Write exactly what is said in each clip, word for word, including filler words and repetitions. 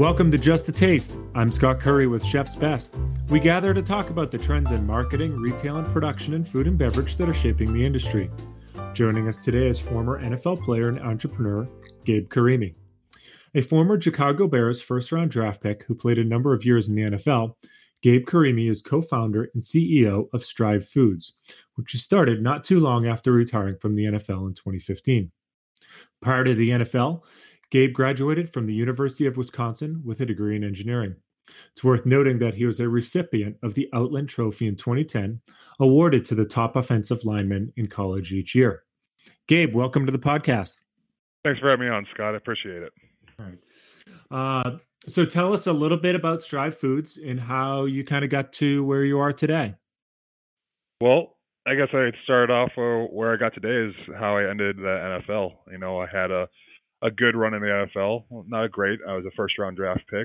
Welcome to Just a Taste. I'm Scott Curry with Chef's Best. We gather to talk about the trends in marketing, retail, and production in food and beverage that are shaping the industry. Joining us today is former N F L player and entrepreneur, Gabe Carimi. A former Chicago Bears first-round draft pick who played a number of years in the N F L, Gabe Carimi is co-founder and C E O of Strive Foods, which he started not too long after retiring from the N F L in twenty fifteen. Prior to the N F L, Gabe graduated from the University of Wisconsin with a degree in engineering. It's worth noting that he was a recipient of the Outland Trophy in twenty ten, awarded to the top offensive lineman in college each year. Gabe, welcome to the podcast. Thanks for having me on, Scott. I appreciate it. All right. Uh, so tell us a little bit about Strive Foods and how you kind of got to where you are today. Well, I guess I started off uh, where I got today is how I ended the N F L. You know, I had a a good run in the N F L. Well, not great. I was a first-round draft pick.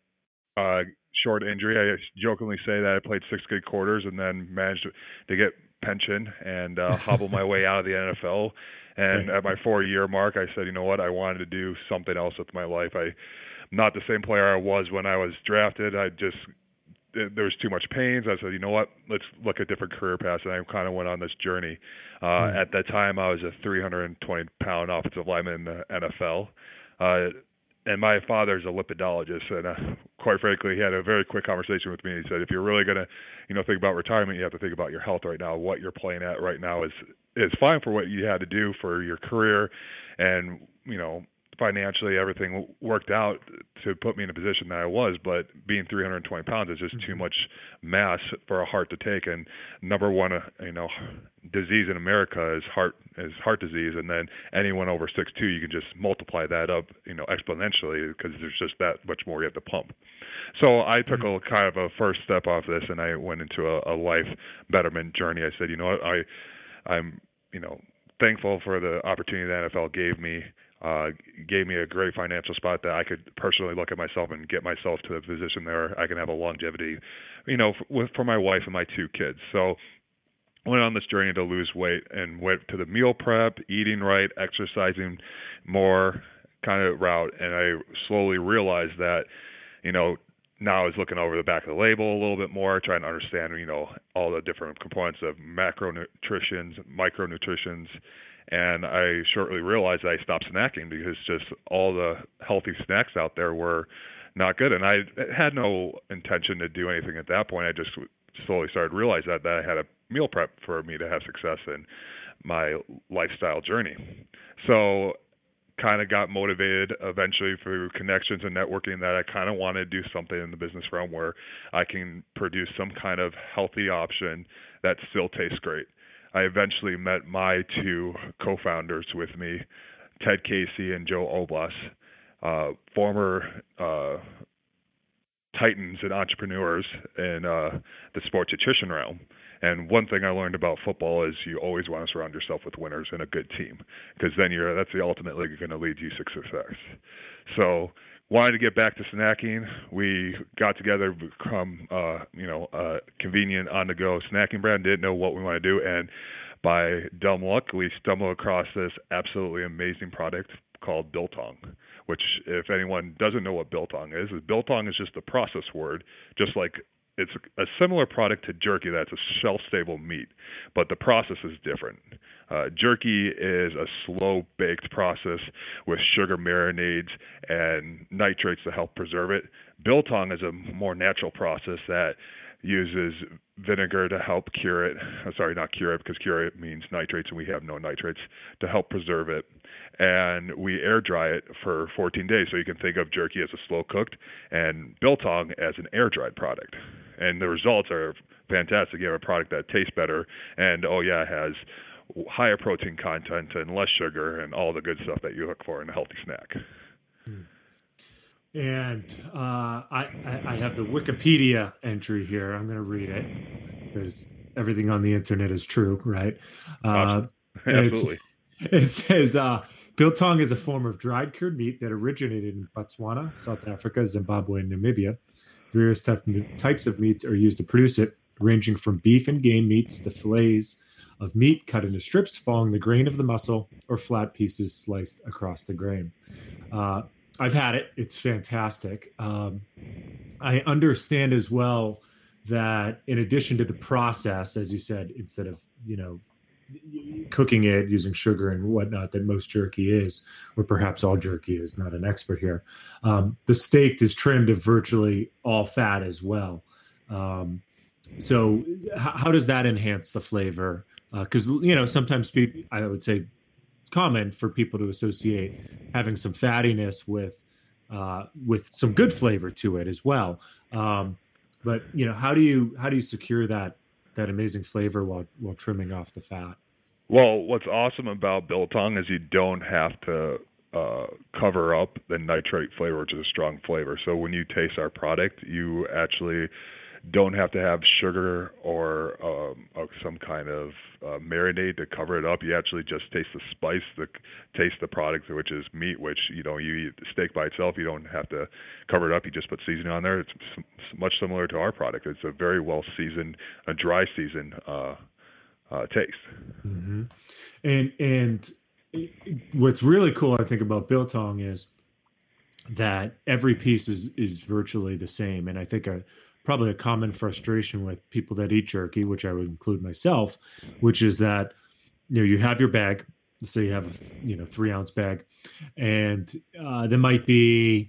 Uh, short injury. I jokingly say that I played six good quarters and then managed to get pension and uh, hobble my way out of the N F L. And at my four-year mark, I said, you know what? I wanted to do something else with my life. I, I'm not the same player I was when I was drafted. I just there was too much pains. I said, you know what, let's look at different career paths. And I kind of went on this journey. Uh, mm-hmm. At that time, I was a three hundred twenty pound offensive lineman in the N F L. Uh, and my father's a lipidologist. And uh, quite frankly, he had a very quick conversation with me. He said, if you're really going to, you know, think about retirement, you have to think about your health right now. What you're playing at right now is, is fine for what you had to do for your career. And, you know, financially, everything worked out to put me in a position that I was, but being three hundred twenty pounds is just mm-hmm. too much mass for a heart to take. And number one, uh, you know, disease in America is heart is heart disease, and then anyone over six two, you can just multiply that up, you know, exponentially because there's just that much more you have to pump. So I took mm-hmm. a kind of a first step off this, and I went into a, a life betterment journey. I said, you know what, I, I'm, you know, thankful for the opportunity the N F L gave me. Uh, gave me a great financial spot that I could personally look at myself and get myself to a position there I can have a longevity, you know, for, with, for my wife and my two kids. So I went on this journey to lose weight and went to the meal prep, eating right, exercising more kind of route. And I slowly realized that, you know, now I was looking over the back of the label a little bit more, trying to understand, you know, all the different components of macronutritions, micronutritions. And I shortly realized I stopped snacking because just all the healthy snacks out there were not good. And I had no intention to do anything at that point. I just slowly started to realize that, that I had a meal prep for me to have success in my lifestyle journey. So kind of got motivated eventually through connections and networking that I kind of wanted to do something in the business realm where I can produce some kind of healthy option that still tastes great. I eventually met my two co-founders with me, Ted Casey and Joe Oblas, uh, former uh, titans and entrepreneurs in uh, the sports nutrition realm. And one thing I learned about football is you always want to surround yourself with winners and a good team, because then you're that's the ultimately going to lead you to success. So wanted to get back to snacking. We got together, become uh, you know, a convenient on-the-go snacking brand. Didn't know what we want to do, and by dumb luck, we stumbled across this absolutely amazing product called Biltong, which, if anyone doesn't know what Biltong is, is Biltong is just a process word, just like it's a similar product to jerky that's a shelf-stable meat, but the process is different. Uh, jerky is a slow-baked process with sugar marinades and nitrates to help preserve it. Biltong is a more natural process that uses vinegar to help cure it. I'm sorry, not cure it, because cure it means nitrates, and we have no nitrates, to help preserve it. And we air dry it for fourteen days. So you can think of jerky as a slow cooked and Biltong as an air dried product. And the results are fantastic. You have a product that tastes better, and oh yeah, it has higher protein content and less sugar and all the good stuff that you look for in a healthy snack. And uh, I, I have the Wikipedia entry here. I'm going to read it because everything on the internet is true, right? Uh, Absolutely. It says, uh, Biltong is a form of dried cured meat that originated in Botswana, South Africa, Zimbabwe, and Namibia. Various types of meats are used to produce it, ranging from beef and game meats to fillets of meat cut into strips following the grain of the muscle or flat pieces sliced across the grain. Uh, I've had it. It's fantastic. Um, I understand as well that in addition to the process, as you said, instead of, you know, cooking it using sugar and whatnot that most jerky is, or perhaps all jerky is, not an expert here. Um, the steak is trimmed to virtually all fat as well. Um, so h- how does that enhance the flavor? Because, you know, sometimes people, I would say it's common for people to associate having some fattiness with uh, with some good flavor to it as well. Um, but you know, how do you how do you secure that that amazing flavor while while trimming off the fat? Well, what's awesome about biltong is you don't have to uh, cover up the nitrate flavor, which is a strong flavor. So when you taste our product, you actually don't have to have sugar or um, uh, some kind of uh, marinade to cover it up. You actually just taste the spice, the taste the product, which is meat. Which you know you eat steak by itself. You don't have to cover it up. You just put seasoning on there. It's much similar to our product. It's a very well seasoned, a dry seasoned uh, uh, taste. Hmm. And and what's really cool, I think, about biltong is that every piece is is virtually the same. And I think a probably a common frustration with people that eat jerky, which I would include myself, which is that you know you have your bag, so you have a you know three ounce bag, and uh, there might be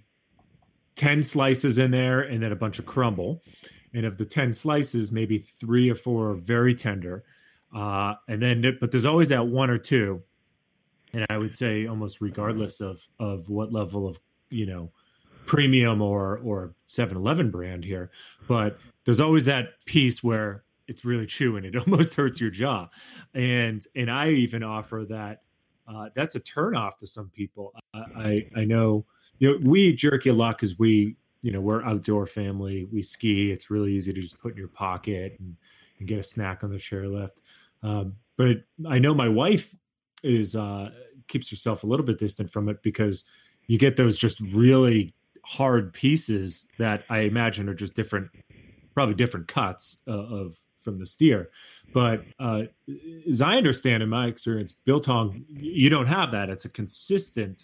ten slices in there, and then a bunch of crumble. And of the ten slices, maybe three or four are very tender, uh, and then but there's always that one or two, and I would say almost regardless of of what level of you know premium or or Seven Eleven brand here, but there's always that piece where it's really chewing. It almost hurts your jaw, and and I even offer that uh, that's a turnoff to some people. I I, I know you know we eat jerky a lot because we you know we're outdoor family. We ski. It's really easy to just put in your pocket and, and get a snack on the chairlift. Um, but I know my wife is uh, keeps herself a little bit distant from it because you get those just really hard pieces that I imagine are just different, probably different cuts uh, of from the steer. But uh, as I understand in my experience, biltong, you don't have that. It's a consistent,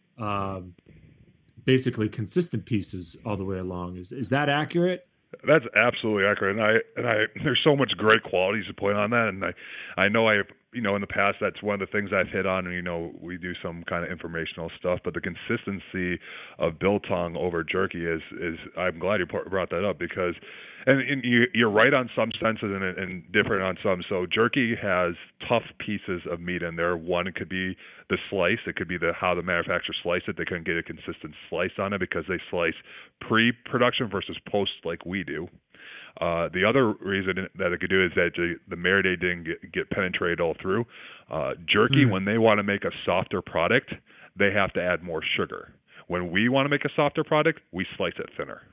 um, basically consistent pieces all the way along. Is is that accurate? That's absolutely accurate, and I and I there's so much great qualities to put on that, and I I know I you know in the past that's one of the things I've hit on, and you know we do some kind of informational stuff, but the consistency of biltong over jerky is is I'm glad you brought that up because, and, and you you're right on some senses and, and different on some. So jerky has tough pieces of meat in there. One could be the slice, it could be the how the manufacturer sliced it. They couldn't get a consistent slice on it because they slice pre-production versus post like we do. Uh, the other reason that it could do is that the, the marinade didn't get, get penetrated all through. Uh, jerky, Mm. when they want to make a softer product, they have to add more sugar. When we want to make a softer product, we slice it thinner.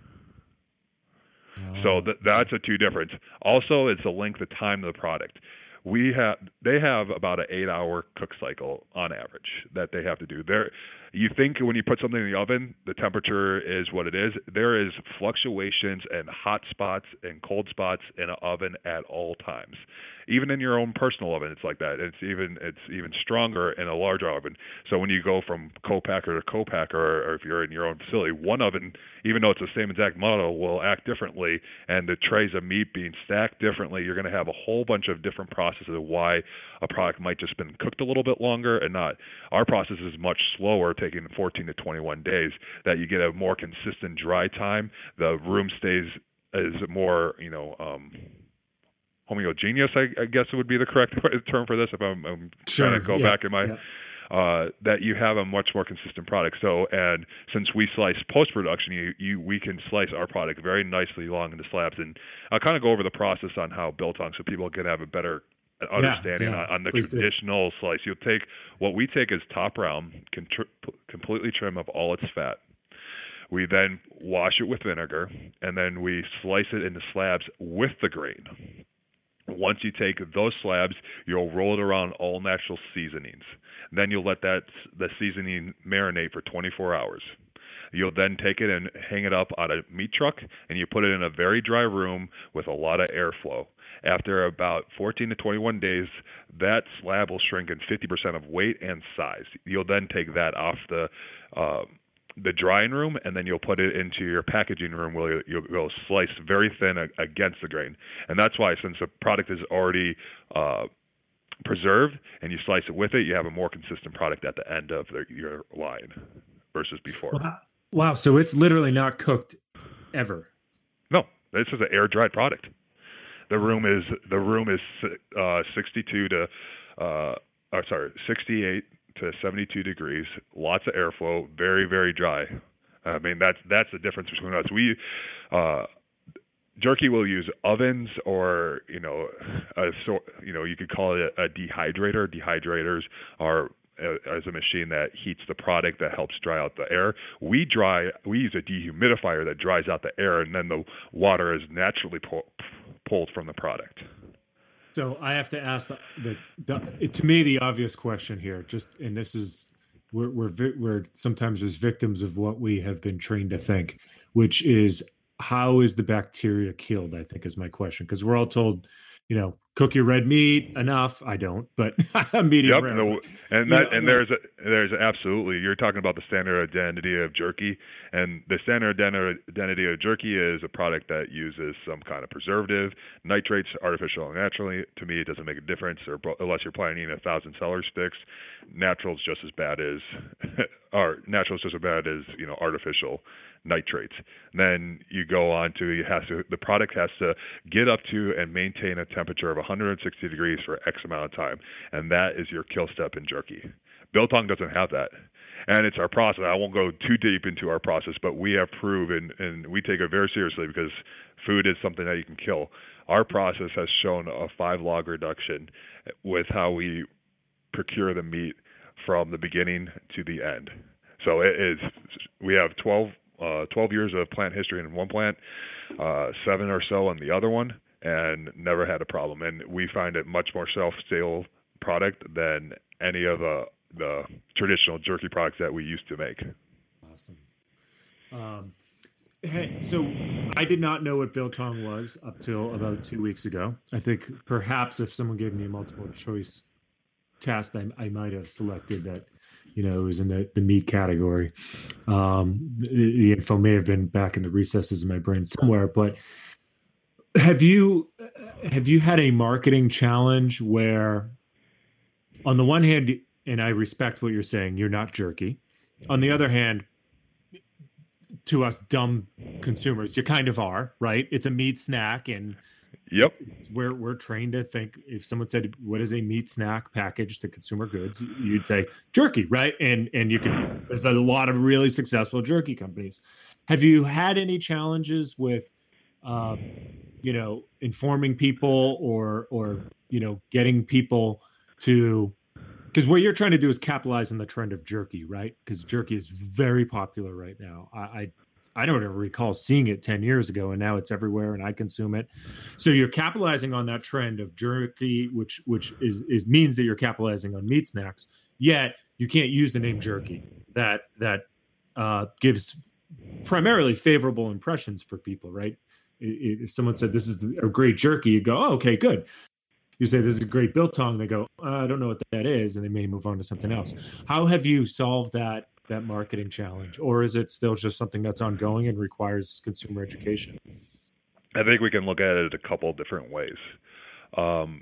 So Oh, th- okay. that's a two difference. Also, it's the length of time of the product. We have they have about an eight hour cook cycle on average that they have to do. There, you think when you put something in the oven, the temperature is what it is. There is fluctuations and hot spots and cold spots in an oven at all times. Even in your own personal oven, it's like that. It's even it's even stronger in a larger oven. So when you go from co-packer to co-packer, or, or if you're in your own facility, one oven, even though it's the same exact model, will act differently, and the trays of meat being stacked differently. You're going to have a whole bunch of different processes of why a product might just been cooked a little bit longer and not. Our process is much slower, taking fourteen to twenty-one days. That you get a more consistent dry time. The room stays is more, you know. Um, homogeneous, I, I guess it would be the correct term for this if I'm, I'm trying to Sure. go Yeah. back in my, Yeah. uh, that you have a much more consistent product. So, and since we slice post-production, you, you, we can slice our product very nicely long into slabs. And I'll kind of go over the process on how biltong so people can have a better Yeah. understanding Yeah. on, on the Please do. traditional slice. You'll take, what we take is top round, contr- completely trim of all its fat. We then wash it with vinegar, and then we slice it into slabs with the grain. Once you take those slabs, you'll roll it around all natural seasonings. Then you'll let that the seasoning marinate for twenty-four hours. You'll then take it and hang it up on a meat truck, and you put it in a very dry room with a lot of airflow. After about fourteen to twenty-one days, that slab will shrink in fifty percent of weight and size. You'll then take that off the uh, the drying room, and then you'll put it into your packaging room where you'll, you'll slice very thin against the grain. And that's why, since the product is already uh, preserved and you slice it with it, you have a more consistent product at the end of the, your line versus before. Wow. wow. So it's literally not cooked ever. No, this is an air dried product. The room is the room is uh, sixty-two to uh, oh, sorry, sixty-eight to seventy-two degrees. Lots of airflow. Very very dry. I mean that's that's the difference between us. We uh, jerky will use ovens or you know a so you know you could call it a dehydrator. Dehydrators are as a machine that heats the product that helps dry out the air. We dry we use a dehumidifier that dries out the air, and then the water is naturally pulled pulled from the product. So I have to ask the, the, the to me the obvious question here. Just and this is we're we're we're sometimes as victims of what we have been trained to think, which is how is the bacteria killed? I think is my question, because we're all told, you know, cook your red meat enough. I don't, but medium yep, rare. No, and that know, and there's a, there's absolutely you're talking about the standard identity of jerky, and the standard identity of jerky is a product that uses some kind of preservative, nitrates, artificial or naturally. To me, it doesn't make a difference, or unless you're planting a thousand celery sticks, natural's just as bad as, or natural's just as bad as you know artificial nitrates. And then you go on to you has to the product has to get up to and maintain a temperature of one hundred sixty degrees for X amount of time, and that is your kill step in jerky. Biltong doesn't have that, and it's our process. I won't go too deep into our process, but we have proven, and we take it very seriously because food is something that you can kill. Our process has shown a five log reduction with how we procure the meat from the beginning to the end. So it is we have twelve Uh, twelve years of plant history in one plant, uh, seven or so in the other one, and never had a problem. And we find it much more shelf-stable product than any of the, the traditional jerky products that we used to make. Awesome. Um, hey, so I did not know what biltong was up till about two weeks ago. I think perhaps if someone gave me a multiple choice test, I, I might have selected that. You know, it was in the, the meat category. Um, the, the info may have been back in the recesses of my brain somewhere. But have you have you had a marketing challenge where, on the one hand, and I respect what you're saying, you're not jerky. On the other hand, to us dumb consumers, you kind of are, right? It's a meat snack, and Yep. We're we're trained to think if someone said, what is a meat snack packaged to consumer goods, you'd say jerky, right? And and you can there's a lot of really successful jerky companies. Have you had any challenges with um, you know, informing people or or you know, getting people to, because what you're trying to do is capitalize on the trend of jerky, right? Because jerky is very popular right now. I, I I don't ever recall seeing it ten years ago, and now it's everywhere, and I consume it. So you're capitalizing on that trend of jerky, which which is, is means that you're capitalizing on meat snacks. Yet you can't use the name jerky. That that uh, gives primarily favorable impressions for people, right? If someone said this is a great jerky, you go, oh, okay, good. You say this is a great biltong, they go, uh, I don't know what that is, and they may move on to something else. How have you solved that? that marketing challenge, or is it still just something that's ongoing and requires consumer education? I think we can look at it a couple of different ways. Um,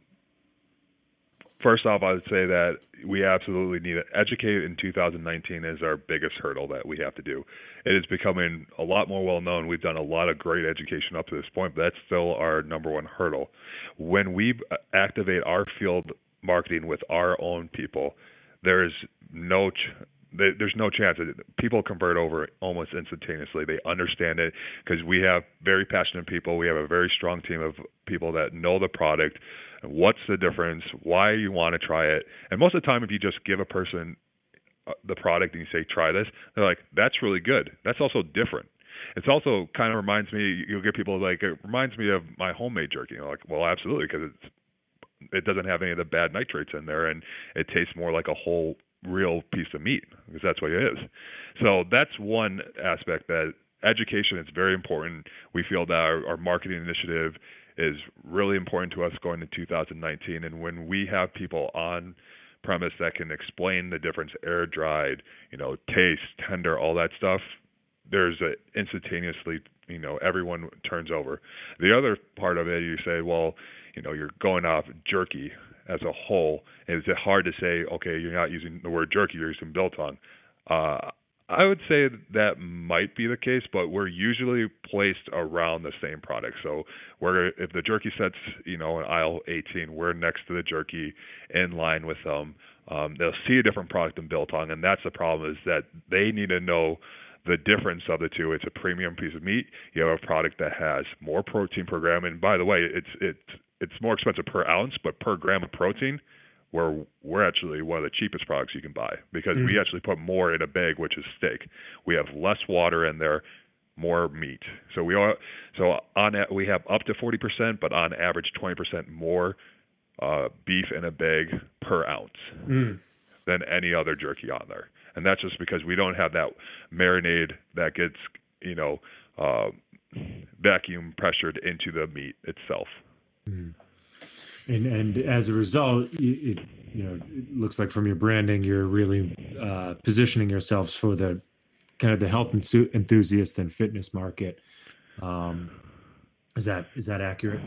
first off, I would say that we absolutely need to educate in two thousand nineteen is our biggest hurdle that we have to do. It is becoming a lot more well known. We've done a lot of great education up to this point, but that's still our number one hurdle. When we activate our field marketing with our own people, there's no ch- There's no chance that people convert over almost instantaneously. They understand it because we have very passionate people. We have a very strong team of people that know the product, what's the difference, why you want to try it. And most of the time, if you just give a person the product and you say, try this, they're like, that's really good. That's also different. It's also kind of reminds me, you'll get people like, it reminds me of my homemade jerky. You're like, well, absolutely, because it's, it doesn't have any of the bad nitrates in there, and it tastes more like a whole real piece of meat, because that's what it is. So that's one aspect, that education is very important. We feel that our, our marketing initiative is really important to us going to two thousand nineteen. And when we have people on premise that can explain the difference, air dried, you know, taste, tender, all that stuff, there's a instantaneously, you know, everyone turns over. The other part of it, you say, well, you know, you're going off jerky as a whole. Is it hard to say, okay, you're not using the word jerky, you're using biltong? Uh, I would say that might be the case, but we're usually placed around the same product. So we're, if the jerky set's, you know, in aisle eighteen, we're next to the jerky in line with them. Um, they'll see a different product than biltong, and that's the problem, is that they need to know the difference of the two. It's a premium piece of meat. You have a product that has more protein per gram, and by the way, it's it's it's more expensive per ounce, but per gram of protein, we're we're actually one of the cheapest products you can buy, because mm. we actually put more in a bag, which is steak. We have less water in there, more meat. So we are so on we have up to forty percent, but on average twenty percent more uh, beef in a bag per ounce mm. than any other jerky on there. And that's just because we don't have that marinade that gets, you know, uh, vacuum pressured into the meat itself. Mm. And and as a result, it, you know, it looks like from your branding, you're really uh, positioning yourselves for the kind of the health enthusiast and fitness market. Um, is that is that accurate?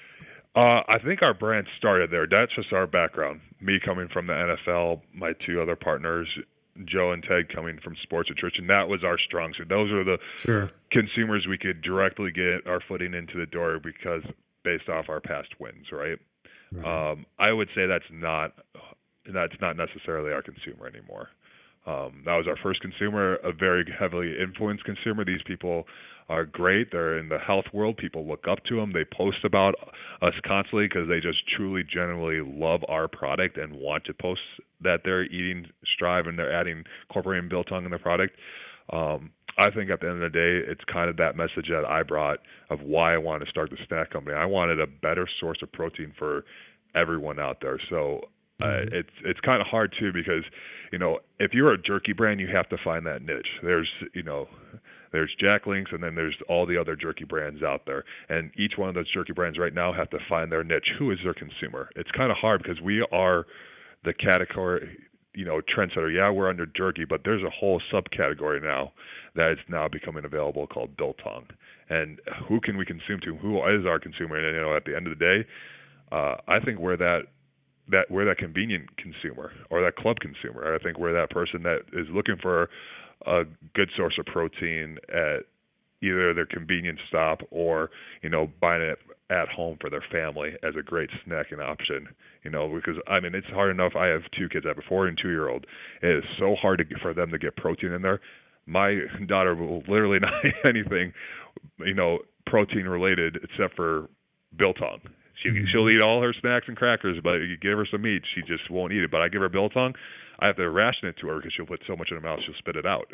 Uh, I think our brand started there. That's just our background. Me coming from the N F L, my two other partners, Joe and Ted, coming from sports nutrition. That was our strong suit. Those are the sure. consumers we could directly get our footing into the door, because based off our past wins, right? Right. Um, I would say that's not that's not necessarily our consumer anymore. Um, that was our first consumer, a very heavily influenced consumer. These people are great. They're in the health world. People look up to them. They post about us constantly because they just truly, genuinely love our product and want to post that they're eating Strive and they're adding incorporating biltong in their product. Um, I think at the end of the day, it's kind of that message that I brought of why I wanted to start the snack company. I wanted a better source of protein for everyone out there. So uh, it's it's kind of hard too, because, you know, if you're a jerky brand, you have to find that niche. There's, you know, there's Jack Links, and then there's all the other jerky brands out there. And each one of those jerky brands right now have to find their niche. Who is their consumer? It's kind of hard because we are the category, you know, trendsetter. Yeah, we're under jerky, but there's a whole subcategory now that is now becoming available called biltong. And who can we consume to? Who is our consumer? And, you know, at the end of the day, uh, I think we're that that we're that convenient consumer or that club consumer. I think we're that person that is looking for a good source of protein at either their convenience stop or, you know, buying it at home for their family as a great snacking option. You know, because I mean, it's hard enough. I have two kids. I have a four and two year old. It is so hard to get, for them to get protein in there. My daughter will literally not eat anything, you know, protein related except for biltong. She, she'll eat all her snacks and crackers, but you give her some meat, she just won't eat it. But I give her biltong, I have to ration it to her because she'll put so much in her mouth, she'll spit it out.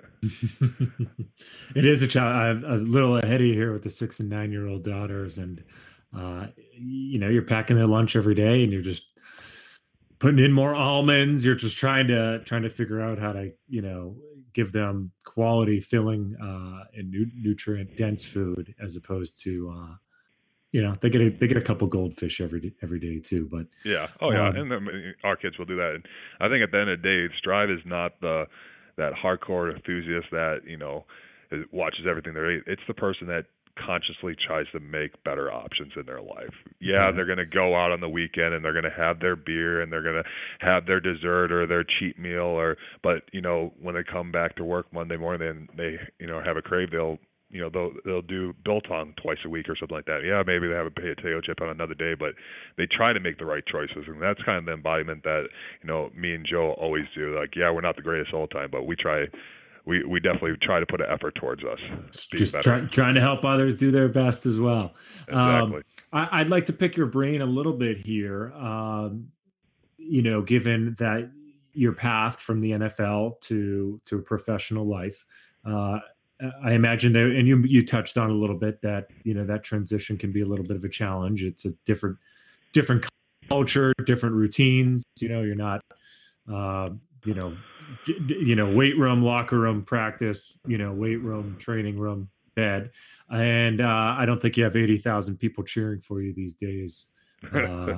It is a challenge. I'm a little ahead of you here with the six and nine year old daughters, and uh, you know, you're packing their lunch every day, and you're just putting in more almonds. You're just trying to trying to figure out how to, you know, give them quality, filling, uh, and nu- nutrient dense food, as opposed to. Uh, You know, they get a, they get a couple goldfish every day, every day too. But yeah, oh yeah, um, and the, our kids will do that. And I think at the end of the day, Strive is not the that hardcore enthusiast that, you know, is, watches everything they eat. It's the person that consciously tries to make better options in their life. Yeah, yeah. They're going to go out on the weekend and they're going to have their beer and they're going to have their dessert or their cheat meal. Or but you know, when they come back to work Monday morning and they, you know, have a crave, they'll you know, they'll they'll do biltong twice a week or something like that. Yeah, maybe they have a potato chip on another day, but they try to make the right choices, and that's kind of the embodiment that, you know, me and Joe always do. Like, yeah, we're not the greatest all the time, but we try, we we definitely try to put an effort towards us. Just try, trying to help others do their best as well. Exactly. Um, I, I'd like to pick your brain a little bit here. Um, you know, given that your path from the N F L to to a professional life. Uh, I imagine that, and you you touched on a little bit that, you know, that transition can be a little bit of a challenge. It's a different different culture, different routines. You know, you're not, uh, you know, d- you know, weight room, locker room, practice. You know, weight room, training room, bed, and uh, I don't think you have eighty thousand people cheering for you these days. Uh,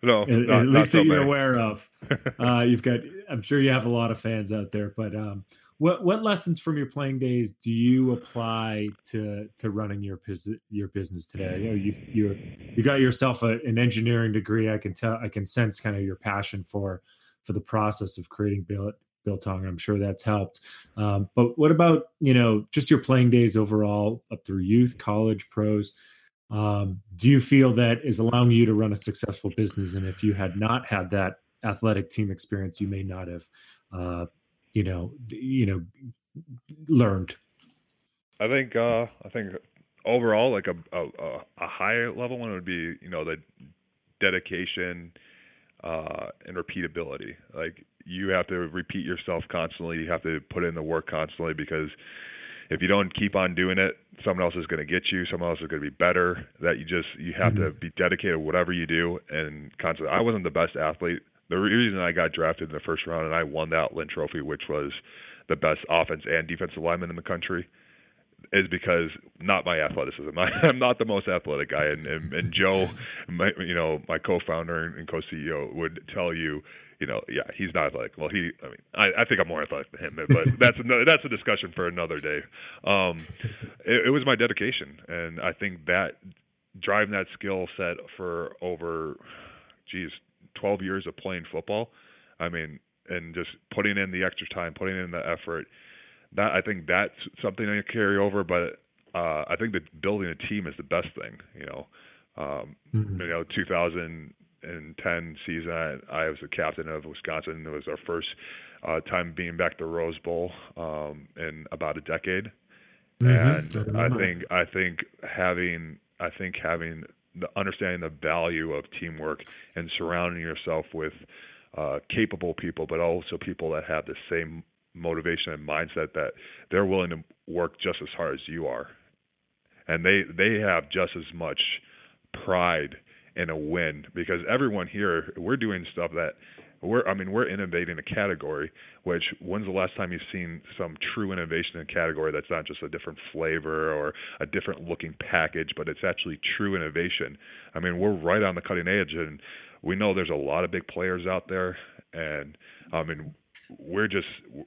No, at, not at not least so that you're many. aware of. Uh, you've got, I'm sure you have a lot of fans out there, but um, what what lessons from your playing days do you apply to to running your business your business today? You know, you've you you got yourself a, an engineering degree. I can tell, I can sense kind of your passion for for the process of creating Bill Biltong. I'm sure that's helped. Um, but what about, you know, just your playing days overall, up through youth, college, pros? Um, do you feel that is allowing you to run a successful business? And if you had not had that athletic team experience, you may not have, uh, you know, you know, learned. I think uh, I think overall, like a, a a high level one would be, you know, the dedication uh, and repeatability. Like you have to repeat yourself constantly. You have to put in the work constantly, because if you don't keep on doing it, someone else is going to get you. Someone else is going to be better. That you just you have mm-hmm. to be dedicated to whatever you do and constantly. I wasn't the best athlete. The reason I got drafted in the first round and I won the Outland Trophy, which was the best offense and defensive lineman in the country, is because not my athleticism. I, I'm not the most athletic guy, and and, and Joe, my, you know, my co-founder and co-C E O would tell you, you know, yeah, he's not athletic. Well, he, I mean, I, I think I'm more athletic than him, but that's another, that's a discussion for another day. Um, it, it was my dedication, and I think that driving that skill set for over, geez, twelve years of playing football. I mean, and just putting in the extra time, putting in the effort. That I think that's something I carry over, but uh, I think that building a team is the best thing. You know, um, mm-hmm. you know, two thousand ten season, I, I was the captain of Wisconsin. It was our first uh, time being back to Rose Bowl um, in about a decade, mm-hmm. and I, I think I think having I think having the understanding the value of teamwork and surrounding yourself with uh, capable people, but also people that have the same motivation and mindset that they're willing to work just as hard as you are, and they they have just as much pride in a win, because everyone here, we're doing stuff that we're I mean we're innovating a category, which when's the last time you've seen some true innovation in a category that's not just a different flavor or a different looking package, but it's actually true innovation. I mean, we're right on the cutting edge, and we know there's a lot of big players out there, and I mean we're just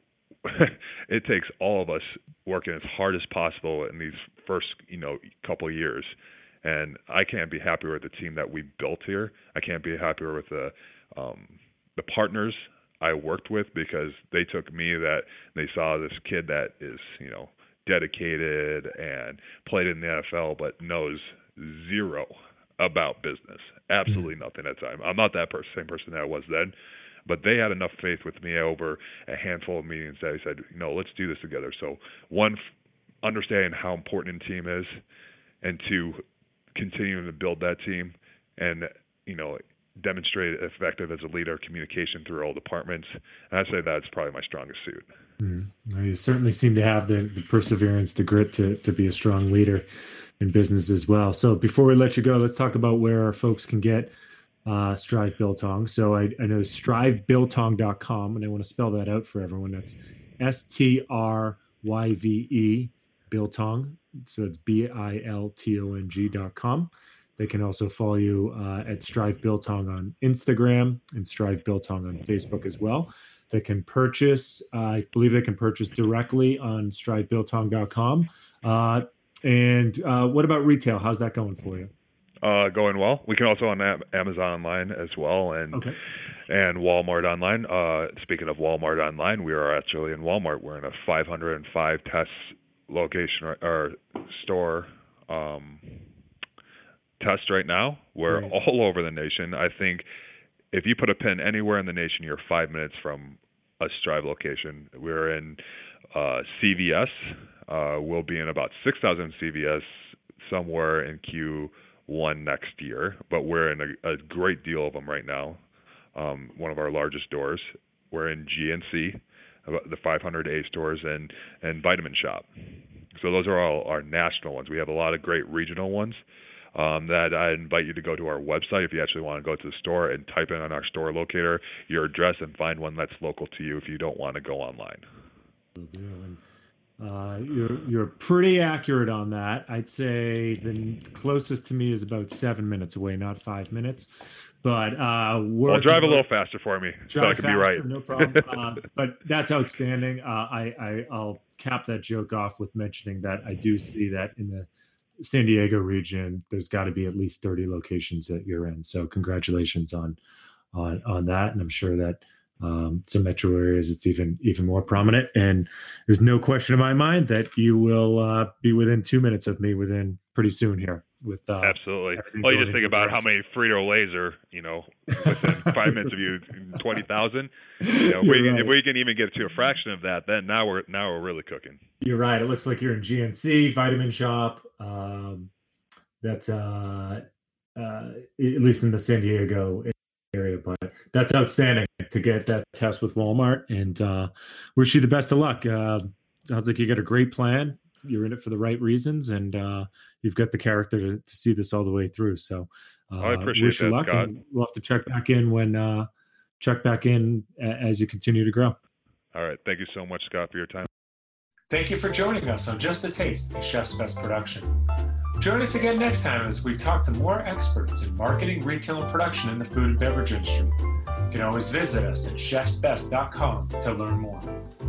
it takes all of us working as hard as possible in these first, you know, couple of years. And I can't be happier with the team that we built here. I can't be happier with the um, the partners I worked with, because they took me, that they saw this kid that is, you know, dedicated and played in the N F L, but knows zero about business. Absolutely nothing at the time. I'm not that person, same person that I was then. But they had enough faith with me over a handful of meetings that I said, you know, let's do this together. So one, understanding how important a team is, and two, continuing to build that team and, you know, demonstrate effective as a leader, communication through all departments. And I'd say that's probably my strongest suit. Mm-hmm. You certainly seem to have the, the perseverance, the grit to, to be a strong leader in business as well. So before we let you go, let's talk about where our folks can get Uh, Strive Biltong. So I, I know strive biltong dot com, and I want to spell that out for everyone. That's S T R Y V E Biltong. So it's B I L T O N G dot com. They can also follow you uh, at Strive Biltong on Instagram and Strive Biltong on Facebook as well. They can purchase, uh, I believe they can purchase directly on strive biltong dot com. Uh, and uh, what about retail? How's that going for you? Uh, going well. We can also on Amazon online as well, and okay. and Walmart online. Uh, speaking of Walmart online, we are actually in Walmart. We're in a five hundred five test location or store um, test right now. We're right. all over the nation. I think if you put a pin anywhere in the nation, you're five minutes from a Strive location. We're in uh, C V S. Uh, we'll be in about six thousand C V S somewhere in Q one next year, but we're in a, a great deal of them right now. Um, one of our largest stores. We're in G N C, the five hundred A stores, and, and Vitamin Shop. So those are all our national ones. We have a lot of great regional ones um, that I invite you to go to our website if you actually want to go to the store and type in on our store locator your address and find one that's local to you if you don't want to go online. Uh, you're you're pretty accurate on that. I'd say the closest to me is about seven minutes away, not five minutes. but uh, we're well, drive a little faster for me so I can faster, be right. No problem. uh, but that's outstanding. Uh, I, I I'll cap that joke off with mentioning that I do see that in the San Diego region, there's got to be at least thirty locations that you're in. So congratulations on on on that, and I'm sure that um, some metro areas it's even even more prominent. And there's no question in my mind that you will uh, be within two minutes of me within pretty soon here. With uh, absolutely. Well, you just think about how many Frito-Lays are, you know, within five minutes of you, twenty thousand. You know, if we, right. if we can even get to a fraction of that, then now we're now we're really cooking. You're right. It looks like you're in G N C, Vitamin Shop. Um, that's uh, uh, at least in the San Diego area, but that's outstanding to get that test with Walmart. And uh, wish you the best of luck. Uh, sounds like you got a great plan. You're in it for the right reasons, and uh, you've got the character to, to see this all the way through. So uh, I appreciate wish you that, luck, Scott. and we'll have to check back in when uh, check back in as you continue to grow. All right. Thank you so much, Scott, for your time. Thank you for joining us on Just a Taste, Chef's Best production. Join us again next time as we talk to more experts in marketing, retail, and production in the food and beverage industry. You can always visit us at chefs best dot com to learn more.